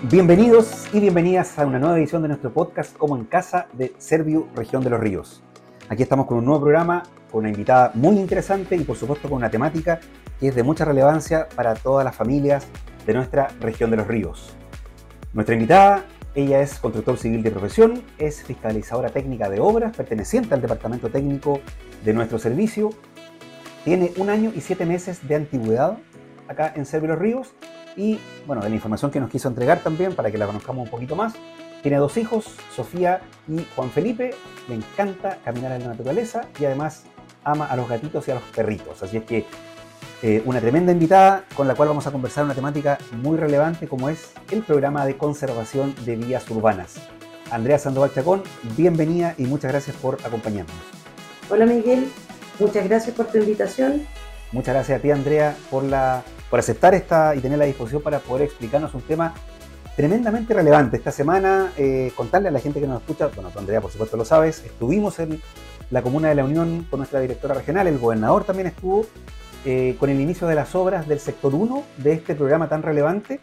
Bienvenidos y bienvenidas a una nueva edición de nuestro podcast Como en Casa de Serviu, Región de los Ríos. Aquí estamos con un nuevo programa, con una invitada muy interesante y por supuesto con una temática que es de mucha relevancia para todas las familias de nuestra Región de los Ríos. Nuestra invitada, ella es constructor civil de profesión, es fiscalizadora técnica de obras, perteneciente al departamento técnico de nuestro servicio, tiene 1 año y 7 meses de antigüedad acá en Serviu Los Ríos. Y bueno, de la información que nos quiso entregar también, para que la conozcamos un poquito más. Tiene 2 hijos, Sofía y Juan Felipe. Le encanta caminar en la naturaleza y además ama a los gatitos y a los perritos. Así es que una tremenda invitada con la cual vamos a conversar una temática muy relevante como es el programa de conservación de vías urbanas. Andrea Sandoval Chacón, bienvenida y muchas gracias por acompañarnos. Hola Miguel, muchas gracias por tu invitación. Muchas gracias a ti, Andrea, por aceptar esta y tener la disposición para poder explicarnos un tema tremendamente relevante. Esta semana, contarle a la gente que nos escucha, bueno, tú, Andrea, por supuesto lo sabes, estuvimos en la Comuna de La Unión con nuestra directora regional, el gobernador también estuvo, con el inicio de las obras del sector 1 de este programa tan relevante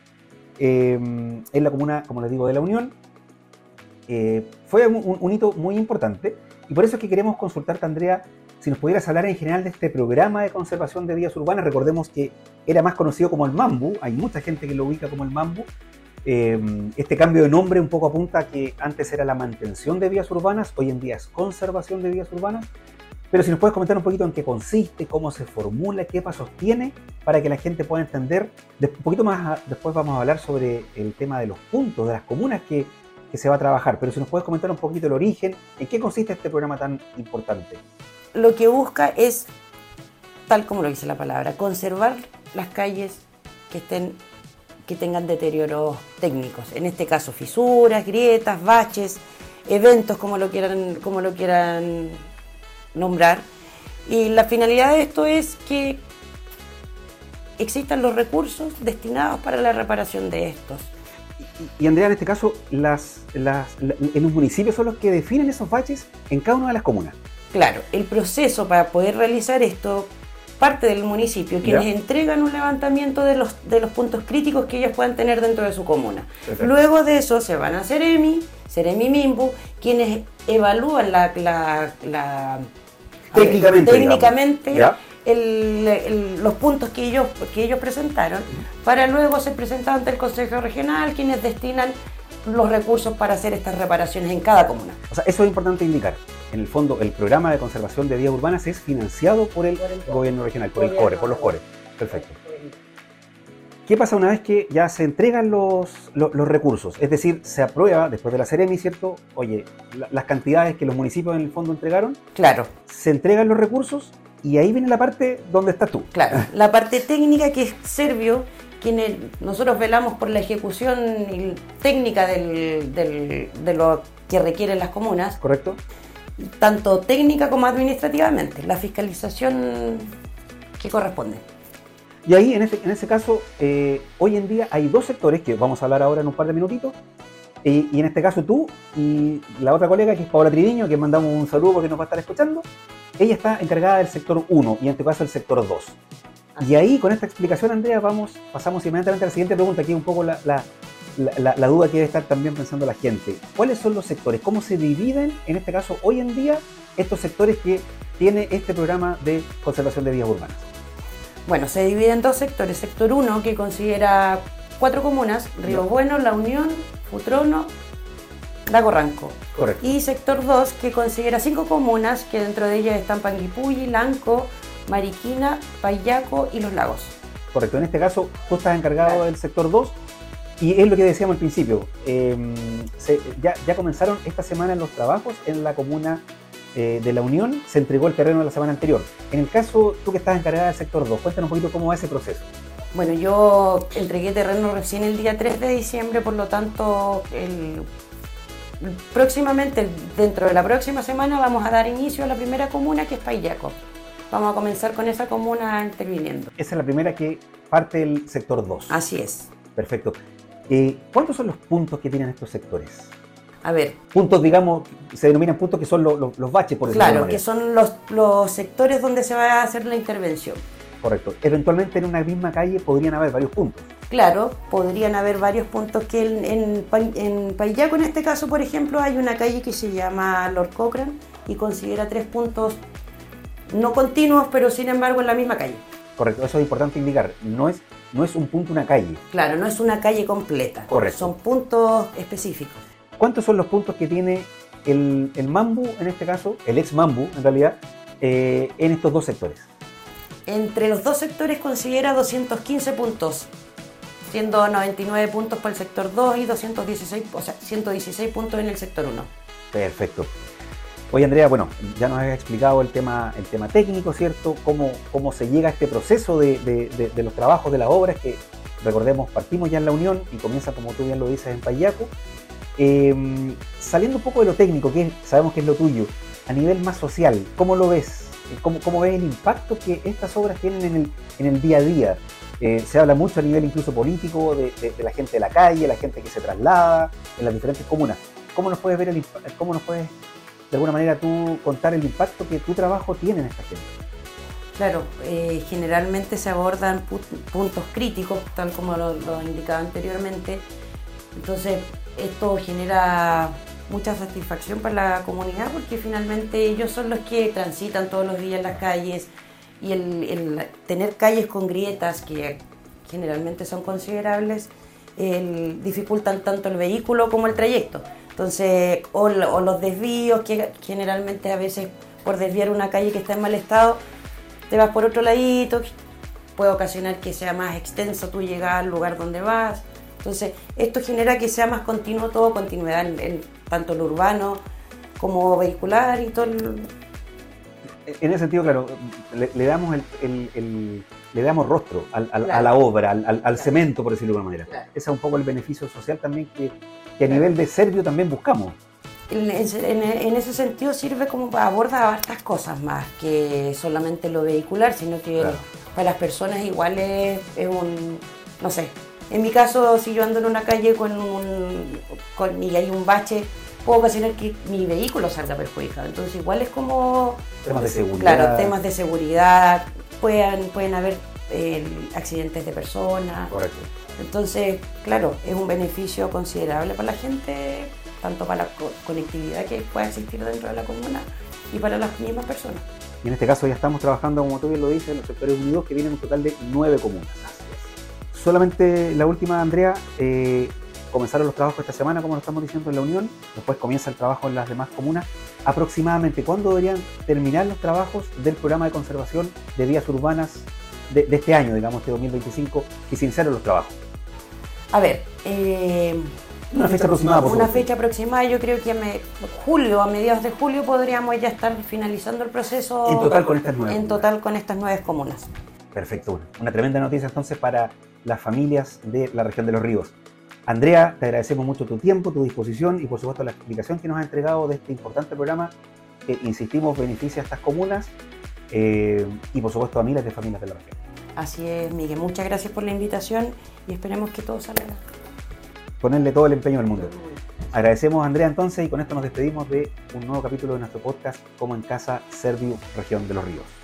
en la Comuna, como les digo, de La Unión. Fue un hito muy importante y por eso es que queremos consultarte, Andrea, si nos pudieras hablar en general de este programa de conservación de vías urbanas. Recordemos que era más conocido como el MAMBU, hay mucha gente que lo ubica como el MAMBU. Este cambio de nombre un poco apunta a que antes era la mantención de vías urbanas, hoy en día es conservación de vías urbanas. Pero si nos puedes comentar un poquito en qué consiste, cómo se formula, qué pasos tiene, para que la gente pueda entender. Un poquito más después vamos a hablar sobre el tema de los puntos, de las comunas que se va a trabajar. Pero si nos puedes comentar un poquito el origen, en qué consiste este programa tan importante. Lo que busca es, tal como lo dice la palabra, conservar las calles que tengan deterioros técnicos. En este caso, fisuras, grietas, baches, eventos, como lo quieran nombrar. Y la finalidad de esto es que existan los recursos destinados para la reparación de estos. Y Andrea, en este caso, en los municipios son los que definen esos baches en cada una de las comunas. Claro, el proceso para poder realizar esto parte del municipio, quienes entregan un levantamiento de los puntos críticos que ellos puedan tener dentro de su comuna. Perfecto. Luego de eso se van a Seremi Mimbu, quienes evalúan técnicamente los puntos que ellos presentaron, para luego ser presentados ante el Consejo Regional, quienes destinan los recursos para hacer estas reparaciones en cada comuna. O sea, eso es importante indicar. En el fondo, el programa de conservación de vías urbanas es financiado por el gobierno regional, por el CORE, por los CORE. Perfecto. ¿Qué pasa una vez que ya se entregan los recursos? Es decir, se aprueba después de la Seremi, ¿cierto? Oye, las cantidades que los municipios en el fondo entregaron. Claro. Se entregan los recursos y ahí viene la parte donde estás tú. Claro, la parte técnica que es Serviu, quienes nosotros velamos por la ejecución técnica de lo que requieren las comunas. Correcto. Tanto técnica como administrativamente, la fiscalización que corresponde. Y ahí, en ese caso, hoy en día hay 2 sectores que vamos a hablar ahora en un par de minutitos. Y en este caso tú y la otra colega, que es Paola Triviño, que mandamos un saludo porque nos va a estar escuchando. Ella está encargada del sector 1 y en este caso el sector 2. Y ahí, con esta explicación, Andrea, pasamos inmediatamente a la siguiente pregunta, que es un poco la duda que debe estar también pensando la gente. ¿Cuáles son los sectores? ¿Cómo se dividen, en este caso, hoy en día, estos sectores que tiene este programa de conservación de vías urbanas? Bueno, se divide en 2 sectores. Sector 1, que considera 4 comunas: Río Bueno, La Unión, Futrono, Lago Ranco. Correcto. Y sector 2, que considera 5 comunas, que dentro de ellas están Panguipulli, Lanco, Mariquina, Payaco y Los Lagos. Correcto. En este caso, tú estás encargado del sector 2 y es lo que decíamos al principio. Ya comenzaron esta semana los trabajos en la comuna de La Unión. Se entregó el terreno la semana anterior. En el caso, tú que estás encargada del sector 2, cuéntanos un poquito cómo va ese proceso. Bueno, yo entregué terreno recién el día 3 de diciembre, por lo tanto, próximamente, dentro de la próxima semana, vamos a dar inicio a la primera comuna, que es Payaco. Vamos a comenzar con esa comuna interviniendo. Esa es la primera que parte del sector 2. Así es. Perfecto. ¿Cuántos son los puntos que tienen estos sectores? A ver. Puntos, digamos, se denominan puntos que son los baches, por decirlo de alguna manera. Claro, que son los sectores donde se va a hacer la intervención. Correcto. Eventualmente en una misma calle podrían haber varios puntos. Claro, podrían haber varios puntos que en Paillaco, en este caso, por ejemplo, hay una calle que se llama Lord Cochrane y considera 3 puntos no continuos, pero sin embargo en la misma calle. Correcto, eso es importante indicar. No es un punto, una calle. Claro, no es una calle completa. Correcto. Son puntos específicos. ¿Cuántos son los puntos que tiene el Mambu, en este caso, el ex Mambu, en realidad, en estos dos sectores? Entre los dos sectores considera 215 puntos, siendo 99 puntos para el sector 2 y 116 puntos en el sector 1. Perfecto. Oye, Andrea, bueno, ya nos has explicado el tema técnico, ¿cierto? Cómo se llega a este proceso de los trabajos de las obras, que recordemos, partimos ya en la Unión y comienza, como tú bien lo dices, en Paillaco. Saliendo un poco de lo técnico, que sabemos que es lo tuyo, a nivel más social, ¿cómo lo ves? ¿Cómo ves el impacto que estas obras tienen en el día a día? Se habla mucho a nivel incluso político de la gente de la calle, la gente que se traslada en las diferentes comunas. ¿Cómo nos puedes ver cómo nos puedes de alguna manera tú contar el impacto que tu trabajo tiene en esta gente? Claro, generalmente se abordan puntos críticos, tal como lo indicaba anteriormente. Entonces, esto genera mucha satisfacción para la comunidad porque finalmente ellos son los que transitan todos los días en las calles y el tener calles con grietas que generalmente son considerables dificultan tanto el vehículo como el trayecto. Entonces, o los desvíos que generalmente a veces por desviar una calle que está en mal estado te vas por otro ladito, puede ocasionar que sea más extenso tú llegar al lugar donde vas. Entonces, esto genera que sea más continuo todo, continuidad en tanto lo urbano como vehicular y todo. En ese sentido, claro, le damos rostro a la obra, al cemento, por decirlo de alguna manera. Claro. Ese es un poco el beneficio social también que a nivel de Servio también buscamos. En ese sentido sirve como para abordar hartas cosas más que solamente lo vehicular, sino que claro, para las personas igual es un, no sé, en mi caso si yo ando en una calle y hay un bache, puedo ocasionar que mi vehículo salga perjudicado, entonces igual es como temas de seguridad. Claro, temas de seguridad, pueden haber accidentes de personas. Correcto. Entonces, claro, es un beneficio considerable para la gente, tanto para la conectividad que pueda existir dentro de la comuna y para las mismas personas. Y en este caso ya estamos trabajando, como tú bien lo dices, en los sectores unidos, que vienen un total de 9 comunas. Solamente la última, Andrea, comenzaron los trabajos esta semana, como lo estamos diciendo, en la Unión, después comienza el trabajo en las demás comunas. Aproximadamente, ¿cuándo deberían terminar los trabajos del programa de conservación de vías urbanas de este año, digamos, este 2025, que se iniciaron los trabajos? A ver, una fecha aproximada. Una fecha aproximada, yo creo que a mediados de julio podríamos ya estar finalizando el proceso. En total con estas 9. En total con estas 9 comunas. Perfecto, una tremenda noticia entonces para las familias de la región de Los Ríos. Andrea, te agradecemos mucho tu tiempo, tu disposición y por supuesto la explicación que nos has entregado de este importante programa que, insistimos, beneficia a estas comunas y por supuesto a miles de familias de la región. Así es, Miguel, muchas gracias por la invitación y esperemos que todo salga. Ponerle todo el empeño del mundo. Agradecemos a Andrea entonces y con esto nos despedimos de un nuevo capítulo de nuestro podcast Como en Casa, Servio, Región de Los Ríos.